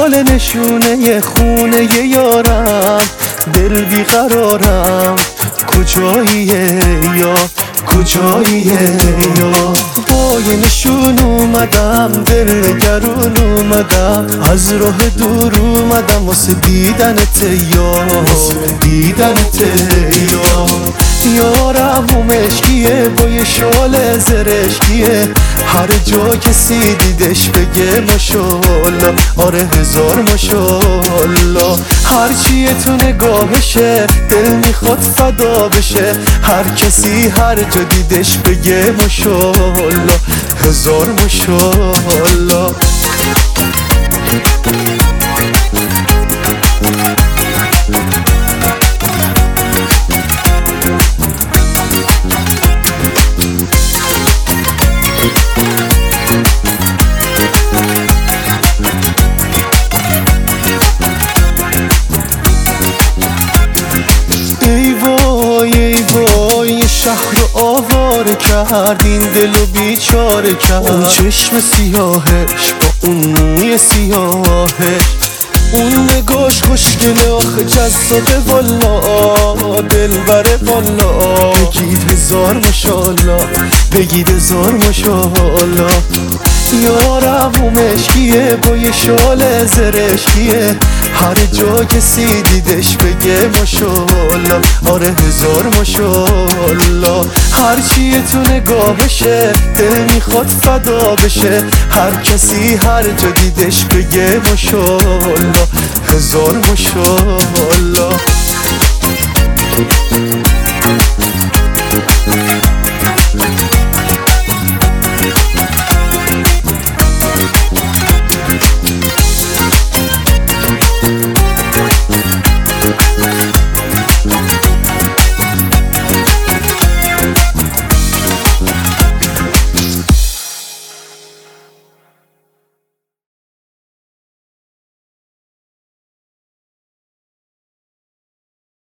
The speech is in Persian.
گل نشونه خونه یارم، دل بیقرارم کجاییه یا کجاییه یا با یه نشون اومدم، دل نگرون اومدم، از راه دور اومدم واسه دیدنت یا یارم و مشکیه با یه شال زرشکیه، هر جا کسی دیدش بگه ماشاءالله، آره هزار ماشاءالله. هرچی تو نگاهشه دل میخواد فدا بشه، هر کسی هر جا دیدش بگه ماشاءالله، هزار ماشاءالله. شهر رو آواره کرد، این دل رو بیچاره کرد، اون چشم سیاهش با اون موی سیاهش، اون نگاش خوشگله آخه جذابه والا، دل بره والا، بگید هزار ماشاءالله، بگید هزار ماشاءالله. یارم و مشکیه با یه شال زرشکیه، هر جا کسی دیدش بگه ماشاءالله، آره هزار ماشاءالله. هرچی تو نگاهشه دل میخواد فدا بشه، هر کسی هر جا دیدش بگه ماشاءالله، هزار ماشاءالله.